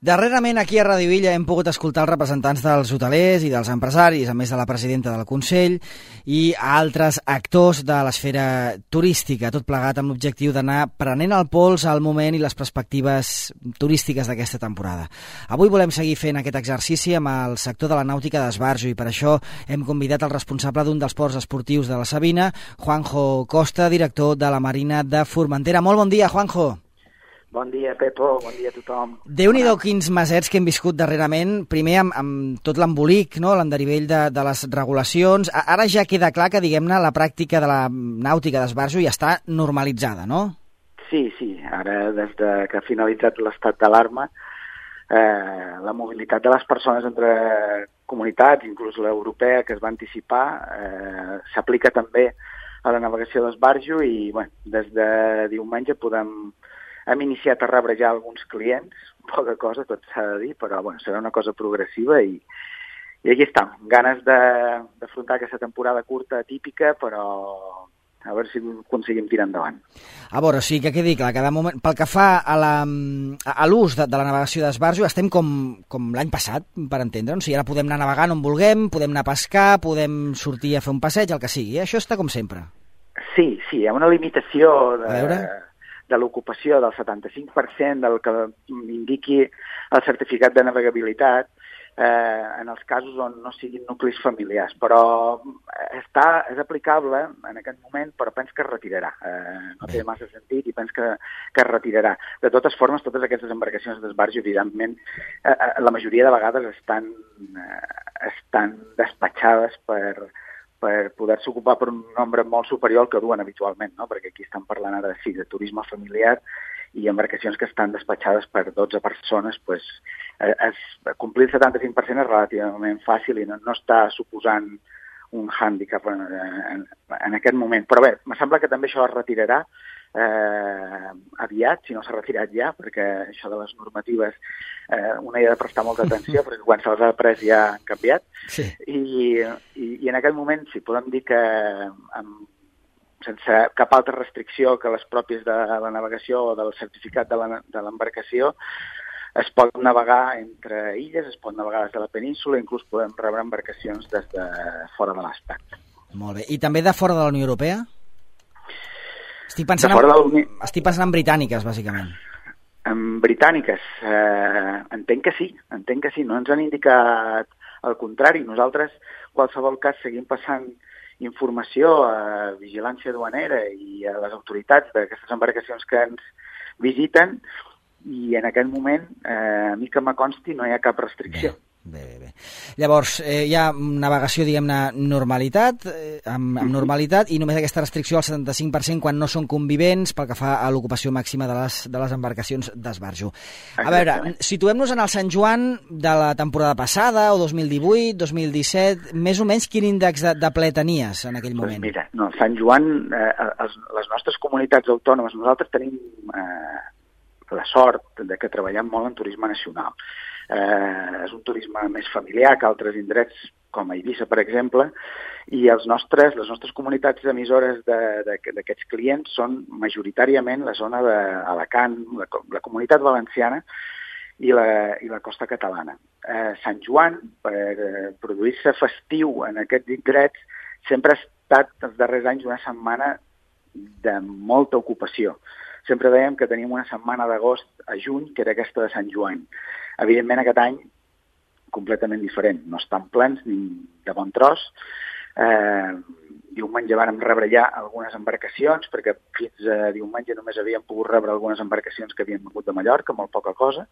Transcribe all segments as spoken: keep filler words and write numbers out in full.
Darrerament aquí a Radio Illa hem pogut escoltar els representants dels hotelers i dels empresaris, a més de la presidenta del Consell, i altres actors de l'esfera turística, tot plegat amb l'objectiu d'anar prenent el pols al moment i les perspectives turístiques d'aquesta temporada. Avui volem seguir fent aquest exercici amb el sector de la nàutica d'Esbarjo i per això hem convidat el responsable d'un dels ports esportius de la Sabina, Juanjo Costa, director de la Marina de Formentera. Molt bon dia, Juanjo. Bon dia, Pepo, bon dia a tothom. Déu-n'hi-do quins mesets que hem viscut darrerament, primer amb, amb tot l'embolic, no? l'enderivell de, de les regulacions. Ara ja queda clar que, diguem-ne, la pràctica de la nàutica d'Esbarjo ja està normalitzada, no? Sí, sí, ara des de que ha finalitzat l'estat d'alarma, eh, la mobilitat de les persones entre comunitats, inclús l'europea que es va anticipar, eh, s'aplica també a la navegació d'Esbarjo i, bueno, des de diumenge podem... Hem iniciat a rebre ja alguns clients, poca cosa, tot s'ha de dir, però bueno, serà una cosa progressiva i, i aquí estem. Ganes d'afrontar aquesta temporada curta, típica, però a veure si aconseguim tirar endavant. A veure, o sigui, que quedi clar, que de moment, pel que fa a l'ús de, de la navegació d'Esbarjo, estem com, com l'any passat, per entendre'ns. O sigui, ara podem anar navegant on vulguem, podem anar a pescar, podem sortir a fer un passeig, el que sigui. Eh? Això està com sempre. Sí, sí, hi ha una limitació de... de l'ocupació del setanta-cinc per cent del que indiqui el certificat de navegabilitat eh, en els casos on no siguin nuclis familiars. Però està, és aplicable en aquest moment, però pens que es retirarà. Eh, no té massa sentit i pens que, que es retirarà. De totes formes, totes aquestes embarcacions d'Esbarjo, evidentment, eh, la majoria de vegades estan, eh, estan despatxades per... per poder-se ocupar per un nombre molt superior al que duen habitualment, no? Perquè aquí estan parlant ara sí, de turisme familiar i embarcacions que estan despatxades per dotze persones, pues, es, complir el setanta-cinc per cent és relativament fàcil i no, no està suposant un hàndicap en, en, en aquest moment. Però bé, em sembla que també això es retirarà eh, aviat, si no s'ha retirat ja, perquè això de les normatives eh, una hi ha de prestar molta atenció, perquè quan se'ls ha pres ja han canviat. Sí. I, i, i en aquest moment sí, podem dir que amb, sense cap altra restricció que les pròpies de la navegació o del certificat de l'embarcació, es pot navegar entre illes, es pot navegar des de la península, inclús podem rebre embarcacions des de fora de l'Estat. Molt bé. I també de fora de la Unió Europea? Estic pensant, en, estic pensant en britàniques, bàsicament. En britàniques? Eh, entenc que sí, entenc que sí. No ens han indicat el contrari. Nosaltres, qualsevol cas, seguim passant informació a vigilància duanera i a les autoritats d'aquestes embarcacions que ens visiten i en aquest moment, eh, a mi que me consti, no hi ha cap restricció. Bé, bé, bé. Llavors, eh, hi ha navegació, diguem-ne, normalitat, eh, amb, amb normalitat, i només aquesta restricció al setanta-cinc per cent quan no són convivents pel que fa a l'ocupació màxima de les, de les embarcacions d'Esbarjo. A veure, situem-nos en el Sant Joan de la temporada passada, o dos mil divuit, dos mil disset, més o menys quin índex de, de ple tenies en aquell moment? Pues mira, no, Sant Joan, eh, els, les nostres comunitats autònomes, nosaltres tenim eh, la sort de que treballem molt en turisme nacional. Eh, és un turisme més familiar que altres indrets com a Eivissa, per exemple, i els nostres, les nostres comunitats emissores d'aquests clients són majoritàriament la zona d'Alacant, la, la comunitat valenciana i la, i la costa catalana. Eh, Sant Joan, per eh, produir-se festiu en aquests indrets, sempre ha estat els darrers anys una setmana de molta ocupació. Sempre dèiem que teníem una setmana d'agost a juny, que era aquesta de Sant Joan. Evidentment, aquest any, completament diferent. No estan plens ni de bon tros. Eh, diumenge vàrem rebre ja algunes embarcacions, perquè fins a diumenge només havíem pogut rebre algunes embarcacions que havien vingut de Mallorca, molt poca cosa.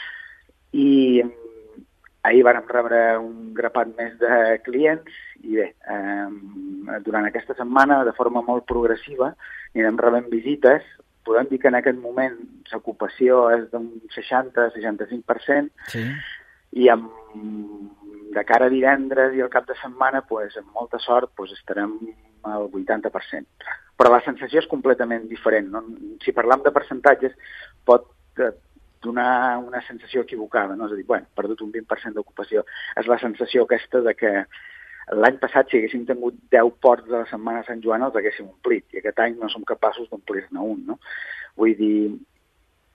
I ahir vàrem rebre un grapat més de clients i bé, eh, durant aquesta setmana, de forma molt progressiva, anirem rebent visites. Podem dir que en aquest moment l'ocupació és d'un seixanta a seixanta-cinc per cent, sí. I amb, de cara a divendres i el cap de setmana, pues, amb molta sort, pues, estarem al vuitanta per cent. Però la sensació és completament diferent. No? Si parlam de percentatges, pot donar una sensació equivocada. No? És a dir, bueno, perdut un vint per cent d'ocupació. És la sensació aquesta de que l'any passat, si haguéssim tingut deu ports de la setmana de Sant Joan, els haguéssim omplit, i aquest any no som capaços d'omplir-ne un, no? Vull dir,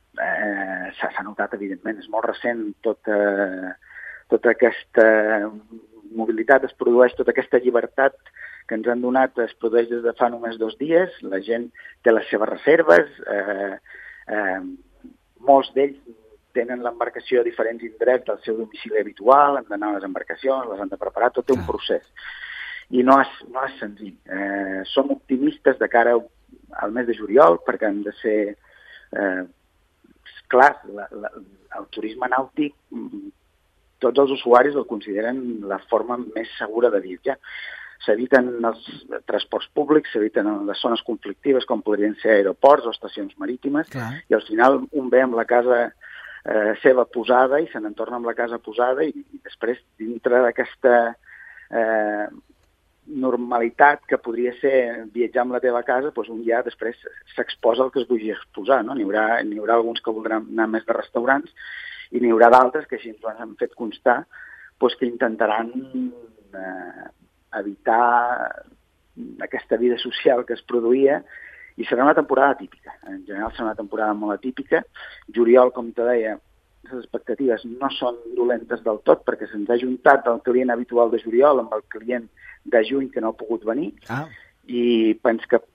eh, s'ha notat, evidentment, és molt recent, tota, tota aquesta mobilitat es produeix, tota aquesta llibertat que ens han donat es produeix des de fa només dos dies, la gent té les seves reserves, eh, eh, molts d'ells tenen l'embarcació a diferents indrets del seu domicili habitual, han d'anar a les embarcacions, les han de preparar, tot té un procés. I no és, no és senzill. Eh, som optimistes de cara al mes de juliol, perquè han de ser... Eh, clar, la, la, el turisme nàutic, tots els usuaris el consideren la forma més segura de viatjar. S'eviten els transports públics, s'eviten les zones conflictives, com podrien ser aeroports o estacions marítimes, clar. I al final un ve amb la casa eh, seva posada i se n'en torna amb la casa posada i, i després, dintre d'aquesta eh, normalitat que podria ser viatjar amb la teva casa, doncs un ja després s'exposa el que es vulgui exposar, no? N'hi haurà, n'hi haurà alguns que voldran anar més de restaurants i n'hi haurà d'altres que així ens ho han fet constar, doncs que intentaran eh, evitar aquesta vida social que es produïa i serà una temporada típica. En general serà una temporada molt atípica. Juliol, com te deia, les expectatives no són dolentes del tot perquè se'ns ha juntat el client habitual de juliol amb el client de juny que no ha pogut venir ah. i penso que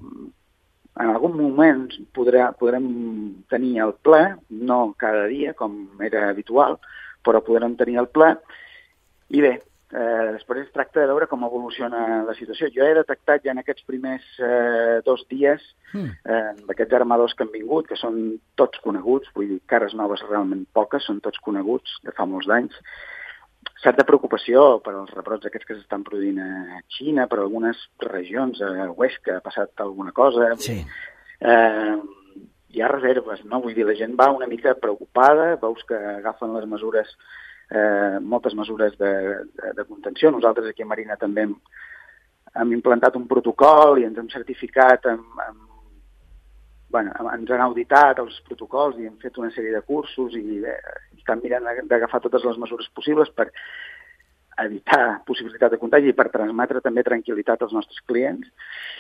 en algun moment podrà, podrem tenir el ple, no cada dia com era habitual, però podrem tenir el ple i bé, Eh, després es tracta de veure com evoluciona la situació. Jo he detectat ja en aquests primers eh, dos dies mm. eh, d'aquests armadors que han vingut, que són tots coneguts, vull dir, cares noves realment poques, són tots coneguts de fa molts d'anys, certa preocupació per als rebrots aquests que s'estan produint a Xina, per algunes regions, a Huesca ha passat alguna cosa. Sí. Eh, hi ha reserves, no? Vull dir, la gent va una mica preocupada, veus que agafen les mesures Eh, moltes mesures de, de, de contenció. Nosaltres aquí a Marina també hem, hem implantat un protocol i ens hem certificat, amb, amb, bueno, ens han auditat els protocols i hem fet una sèrie de cursos i eh, estan mirant d'agafar totes les mesures possibles per evitar possibilitat de contagi i per transmetre també tranquil·litat als nostres clients.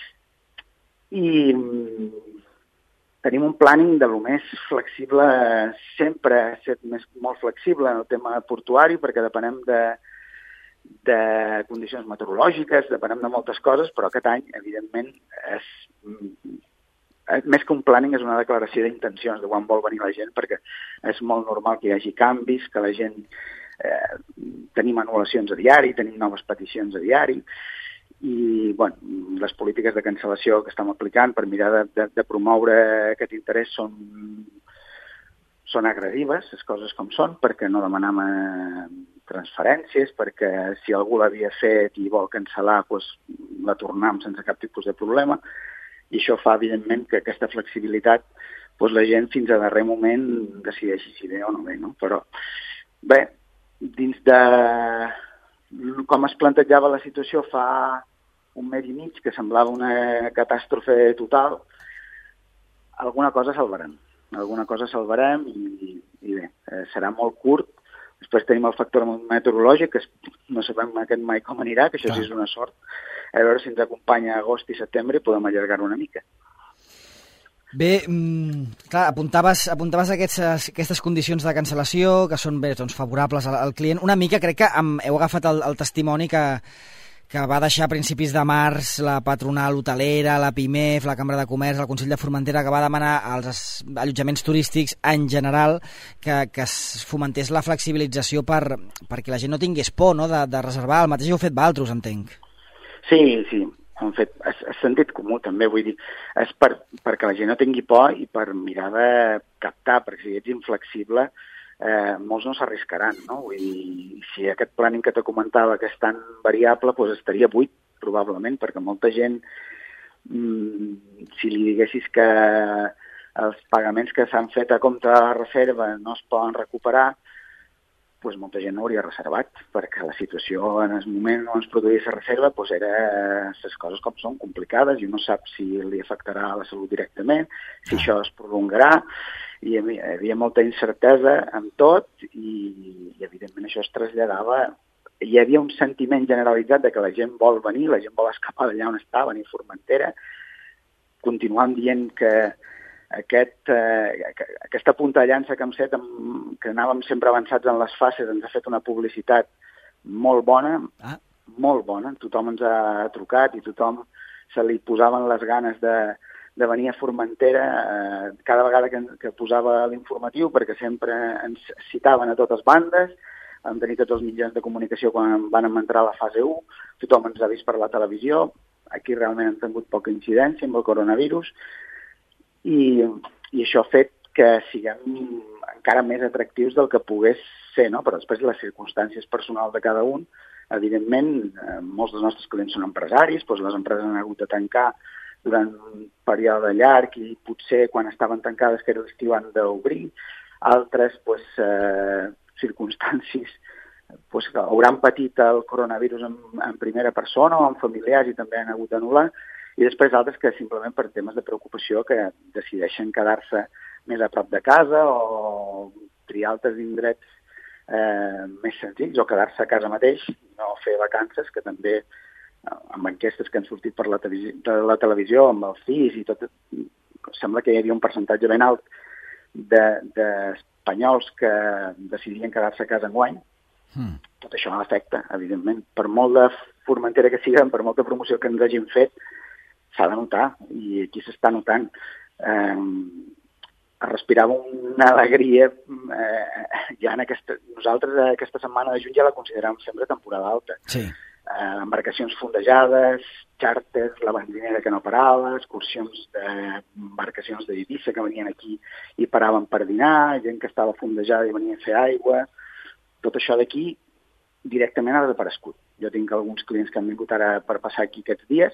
I tenim un planning de lo més flexible, sempre ha estat més, molt flexible en el tema portuari, perquè depenem de, de condicions meteorològiques, depenem de moltes coses, però aquest any, evidentment, és, més que un planning, és una declaració d'intencions de quan vol venir la gent, perquè és molt normal que hi hagi canvis, que la gent... Eh, tenim anul·lacions a diari, tenim noves peticions a diari, i bueno, les polítiques de cancel·lació que estem aplicant per mirar de, de, de promoure aquest interès són, són agressives, les coses com són, perquè no demanem eh, transferències, perquè si algú l'havia fet i vol cancel·lar, doncs, la tornem sense cap tipus de problema, i això fa, evidentment, que aquesta flexibilitat doncs, la gent fins a darrer moment decideixi si ve o no ve, no? Però bé, dins de com es plantejava la situació fa un mes i mig, que semblava una catàstrofe total, alguna cosa salvarem. Alguna cosa salvarem i, i bé, eh, serà molt curt. Després tenim el factor meteorològic, que no sabem aquest mai com anirà, que això sí és una sort. A veure si ens acompanya agost i setembre i podem allargar-ho una mica. Bé, clar, apuntaves, apuntaves aquestes, aquestes condicions de cancel·lació que són bé, doncs, favorables al, al client. Una mica crec que amb, heu agafat el, el testimoni que, que va deixar a principis de març la patronal hotelera, la PIMEF, la Cambra de Comerç, el Consell de Formentera, que va demanar als allotjaments turístics en general que, que es fomentés la flexibilització per, perquè la gent no tingués por, no?, de, de reservar. El mateix heu fet vosaltres, entenc. Sí, sí. Han fet, és, és sentit comú també, vull dir, és per, perquè la gent no tingui por i per mirar de captar, perquè si ets inflexible, eh, molts no s'arriscaran, no? Vull dir, si aquest planning que te comentava que és tan variable, doncs estaria buit, probablement, perquè molta gent, mmm, si li diguessis que els pagaments que s'han fet a compte de la reserva no es poden recuperar, doncs molta gent no hauria reservat, perquè la situació en el moment on es produïa la reserva doncs era les coses com són complicades i no sap si li afectarà a la salut directament, si això es prolongarà, i hi havia molta incertesa amb tot i, i evidentment això es traslladava. Hi havia un sentiment generalitzat de que la gent vol venir, la gent vol escapar d'allà on està, venir a Formentera, continuant dient que aquest, eh, aquesta punta de llança que hem set, amb, que anàvem sempre avançats en les fases, ens ha fet una publicitat molt bona, ah. molt bona. Tothom ens ha trucat i tothom se li posaven les ganes de, de venir a Formentera eh, cada vegada que, que posava l'informatiu, perquè sempre ens citaven a totes bandes, vam tenir tots els mitjans de comunicació quan van entrar a la fase u, tothom ens ha vist per la televisió, aquí realment han tingut poca incidència amb el coronavirus, i, i això ha fet que siguem encara més atractius del que pogués ser, no? Però després les circumstàncies personals de cada un, evidentment, eh, molts dels nostres clients són empresaris, doncs les empreses han hagut de tancar durant un període llarg i potser quan estaven tancades, que era l'estiu, han d'obrir, altres doncs, eh, circumstàncies pues, que hauran patit el coronavirus en, en primera persona o en familiars i també han hagut d'anul·lar, i després altres que simplement per temes de preocupació que decideixen quedar-se més a prop de casa o triar altres indrets eh, més senzills o quedar-se a casa mateix i no fer vacances, que també amb enquestes que han sortit per la, televisió, de la televisió, amb el C I S i tot, sembla que hi havia un percentatge ben alt d'espanyols de, que decidien quedar-se a casa enguany. Hmm. Tot això afecta, evidentment. Per molt de Formentera que siguem, per molta promoció que ens hagin fet, s'ha de notar, i aquí s'està notant. Eh, respirava una alegria. Eh, ja en aquesta, nosaltres aquesta setmana de juny ja la consideràvem sempre temporada alta. Sí. Eh, embarcacions fondejades, xàrters, la benzinera que no parava, excursions d'embarcacions d'Eivissa que venien aquí i paraven per dinar, gent que estava fondejada i venia a fer aigua. Tot això d'aquí directament ha desaparegut. Jo tinc alguns clients que han vingut ara per passar aquí aquests dies,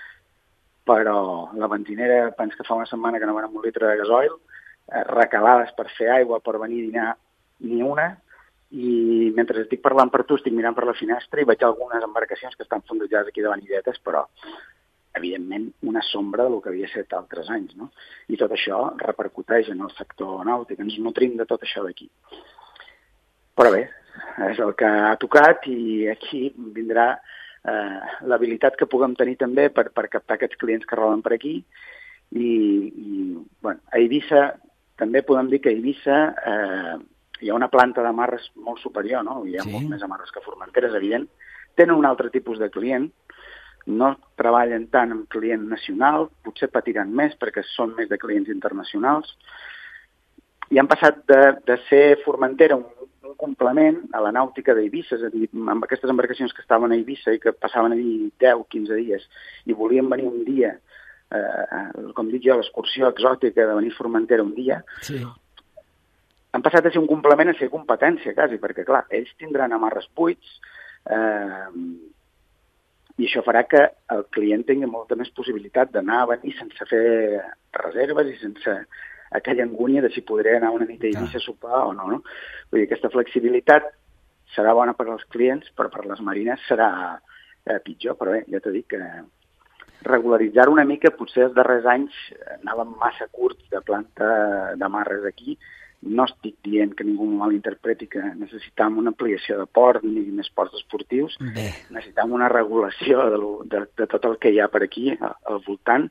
però la benzinera, penso que fa una setmana que no van amb un litre de gasoil, eh, recalades per fer aigua, per venir a dinar, ni una, i mentre estic parlant per tu estic mirant per la finestra i veig algunes embarcacions que estan fondejades aquí de vanidetes, però evidentment una sombra del que havia estat altres anys, no? I tot això repercuteix en el sector nàutic, ens nutrim de tot això d'aquí. Però bé, és el que ha tocat i aquí vindrà eh, l'habilitat que puguem tenir també per, per captar aquests clients que roden per aquí. I, i bueno, a Eivissa també podem dir que a Eivissa eh, hi ha una planta d'amarres molt superior, no? Hi ha sí. Molt més amarres que Formentera, és evident. Tenen un altre tipus de client, no treballen tant amb client nacional, potser patiran més perquè són més de clients internacionals, i han passat de, de ser Formentera un un complement a la nàutica d'Eivissa, és a dir, amb aquestes embarcacions que estaven a Eivissa i que passaven a dir deu o quinze dies i volien venir un dia, eh, com dic jo, l'excursió exòtica de venir a Formentera un dia, sí. Han passat a ser un complement a ser competència, quasi, perquè, clar, ells tindran amarres buits eh, i això farà que el client tingui molta més possibilitat d'anar a venir sense fer reserves i sense aquella angúnia de si podré anar una nit a Eivissa a sopar o no, no. Vull dir, aquesta flexibilitat serà bona per als clients, però per les marines serà eh, pitjor, però bé, ja t'ho dic que regularitzar una mica, potser els darrers anys anàvem massa curts de planta d'amarres aquí. No estic dient que ningú malinterpreti que necessitam una ampliació de port ni més ports esportius. Bé. Necessitam una regulació de, lo, de, de tot el que hi ha per aquí al voltant.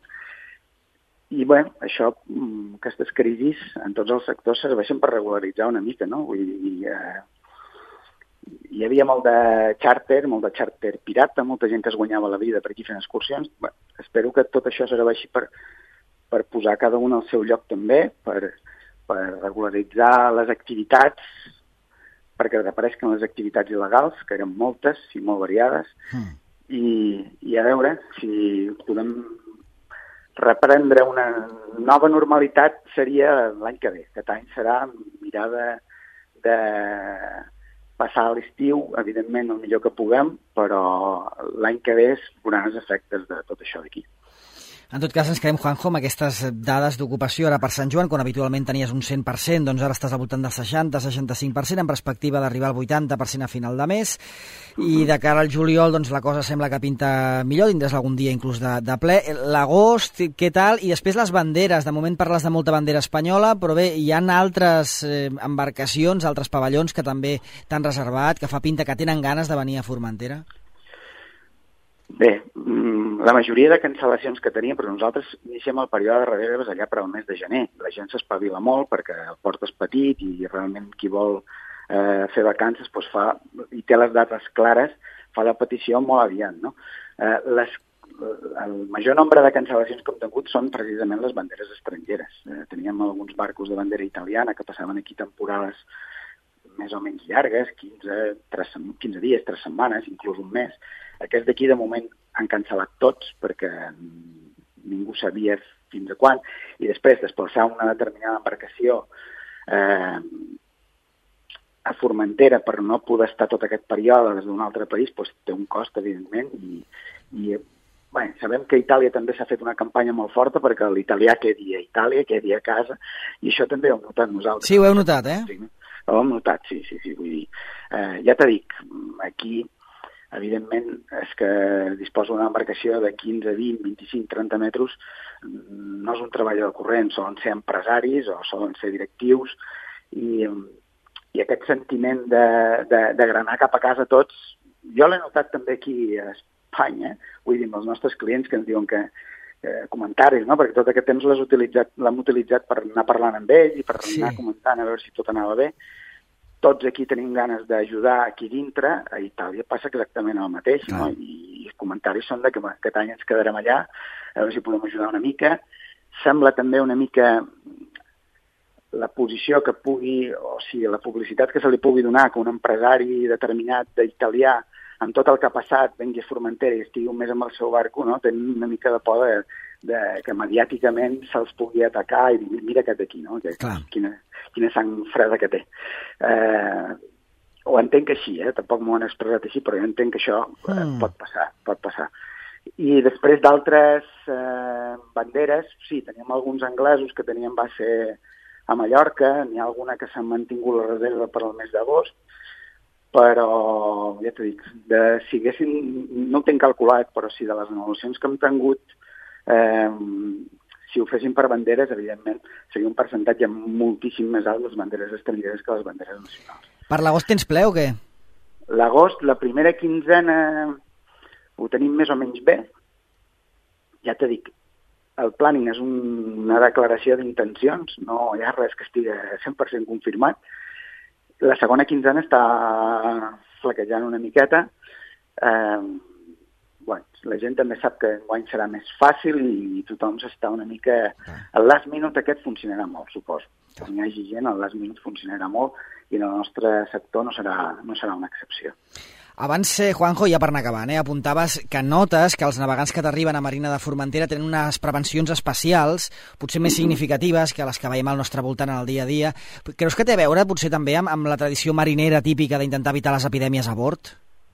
I bé, això, aquestes crisis en tots els sectors serveixen per regularitzar una mica, no? Vull dir, eh, hi havia molt de xàrter, molt de xàrter pirata, molta gent que es guanyava la vida per aquí fent excursions. Bé, espero que tot això serveixi per, per posar cada un al seu lloc també, per, per regularitzar les activitats, perquè desapareixen les activitats il·legals, que eren moltes i molt variades, mm. i, i a veure si podem reprendre una nova normalitat seria l'any que ve. Aquest any serà mirar de, de passar l'estiu, evidentment, el millor que puguem, però l'any que ve es veuran els efectes de tot això d'aquí. En tot cas, ens quedem, Juanjo, amb aquestes dades d'ocupació ara per Sant Joan, quan habitualment tenies un cent per cent, doncs ara estàs al voltant del seixanta a seixanta-cinc per cent, en perspectiva d'arribar al vuitanta per cent a final de mes, i de cara al juliol, doncs la cosa sembla que pinta millor, tindràs algun dia inclús de, de ple. L'agost, què tal? I després les banderes, de moment parles de molta bandera espanyola, però bé, hi ha altres eh, embarcacions, altres pavellons que també t'han reservat, que fa pinta que tenen ganes de venir a Formentera? Bé, la majoria de cancel·lacions que teníem, però nosaltres iniciem el període de reserves allà per al mes de gener. La gent s'espavila molt perquè el port és petit i realment qui vol eh, fer vacances doncs fa, i té les dates clares, fa la petició molt aviat. No? Eh, les, el major nombre de cancel·lacions que hem tingut són precisament les banderes estrangeres. Eh, teníem alguns barcos de bandera italiana que passaven aquí temporades més o menys llargues, quinze, tres, quinze dies, tres setmanes, inclús un mes. Aquests d'aquí, de moment, han cancel·lat tots perquè ningú sabia fins a quan, i després desplaçar una determinada embarcació eh, a Formentera per no poder estar tot aquest període des d'un altre país, doncs té un cost, evidentment, i, i bé, sabem que a Itàlia també s'ha fet una campanya molt forta perquè l'italià quedi a Itàlia, quedi a casa, i això també ho hem notat nosaltres. Sí, ho heu notat, eh? Sí, ho hem notat, sí, sí, sí, vull dir, eh, ja t'he dit, aquí evidentment, és que disposa d'una embarcació de quinze, vint, vint-i-cinc, trenta metres, no és un treballador corrent, solen ser empresaris o solen ser directius, i, i aquest sentiment de, de, de granar cap a casa tots, jo l'he notat també aquí a Espanya, vull dir, amb els nostres clients que ens diuen que eh, comentaris, no? Perquè tot aquest temps l'hem utilitzat, utilitzat per anar parlant amb ells i per sí. anar comentant a veure si tot anava bé. Tots aquí tenim ganes d'ajudar aquí dintre, a Itàlia passa exactament el mateix, no? I els comentaris són de que aquest any ens quedarem allà, a veure si podem ajudar una mica. Sembla també una mica la posició que pugui, o sigui, la publicitat que se li pugui donar que un empresari determinat d'italià, amb tot el que ha passat, vengui a Formentera i estigui un mes amb el seu barco, no? Tenen una mica de por de, de que mediàticament se'ls pugui atacar i dir, mira aquest d'aquí, no? Que, quina, quina sang freda que té. Eh, ho entenc així, eh? Tampoc m'ho han expressat així, però jo entenc que això mm. pot passar, pot passar. I després d'altres eh, banderes, sí, teníem alguns anglesos que tenien base a Mallorca, n'hi ha alguna que s'han mantingut la reserva per al mes d'agost, però, ja t'ho dic, de, si haguessin, no ho tinc calculat, però si de les anul·lacions que hem tingut, eh, si ho fessin per banderes, evidentment, seria un percentatge moltíssim més alt les banderes estrangeres que les banderes nacionals. Per l'agost tens ple o què? L'agost, la primera quinzena, ho tenim més o menys bé. Ja t'he dit, el planning és un, una declaració d'intencions, no hi ha res que estigui cent per cent confirmat. La segona quinzena està flaquejant una miqueta. Eh, bueno, la gent també sap que enguany serà més fàcil i tothom s'està una mica... El last minute aquest funcionarà molt, suposo. Quan hi hagi gent, el last minute funcionarà molt i en el nostre sector no serà, no serà una excepció. Abans, eh, Juanjo, ja per anar acabant, eh, apuntaves que notes que els navegants que t'arriben a Marina de Formentera tenen unes prevencions especials, potser més significatives que les que veiem al nostre voltant en el dia a dia. Creus que té a veure, potser també, amb, amb la tradició marinera típica d'intentar evitar les epidèmies a bord?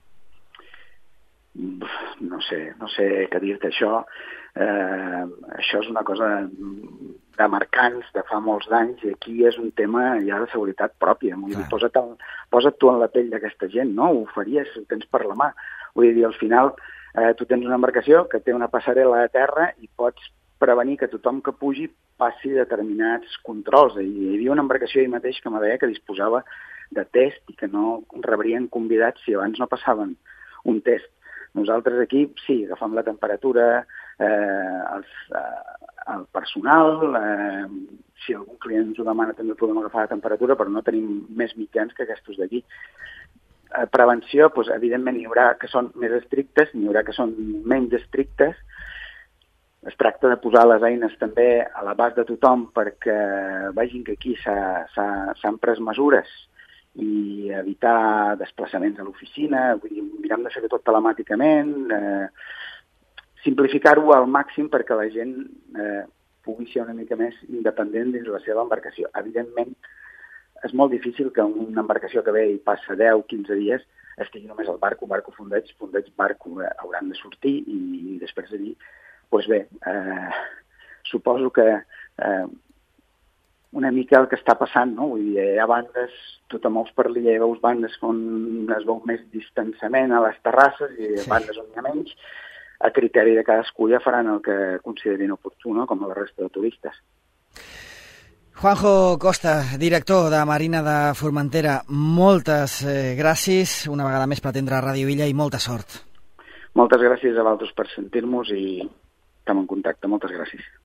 No sé, no sé què dir-te això. Eh, això és una cosa de mercants de fa molts d'anys i aquí és un tema ja de seguretat pròpia. Vull dir, posa't, el, posa't tu en la pell d'aquesta gent, no? Ho faries, ho tens per la mà. Vull dir, al final eh, tu tens una embarcació que té una passarel·la a terra i pots prevenir que tothom que pugi passi determinats controls. I hi havia una embarcació ahir mateix que me deia que disposava de test i que no rebrien convidats si abans no passaven un test. Nosaltres aquí, sí, agafam la temperatura, eh, els, eh, el personal, eh, si algun client ens ho demana també podem agafar la temperatura, però no tenim més mitjans que aquests d'aquí. Eh, prevenció, doncs, evidentment, hi haurà que són més estrictes, n'hi haurà que són menys estrictes. Es tracta de posar les eines també a l'abast de tothom perquè vegin que aquí s'han pres mesures i evitar desplaçaments a l'oficina, vull dir, mirem de fer tot telemàticament, eh, simplificar-ho al màxim perquè la gent eh, pugui ser una mica més independent dins la seva embarcació. Evidentment, és molt difícil que una embarcació que ve i passa deu a quinze dies estigui només al barco, barco fondeig, fondeig, barco, eh, hauran de sortir i, i després d'allí, doncs bé, eh, suposo que eh, una mica el que està passant, no? Vull dir, hi ha bandes, tu te mous per l'illa i veus bandes on es veu més distanciament a les terrasses i sí. Bandes on hi ha menys, a criteri de cadascú ja faran el que considerin oportú, no? Com la resta de turistes. Juanjo Costa, director de Marina de Formentera, moltes eh, gràcies una vegada més per atendre a Ràdio Illa i molta sort. Moltes gràcies a vosaltres per sentir-nos i estem en contacte. Moltes gràcies.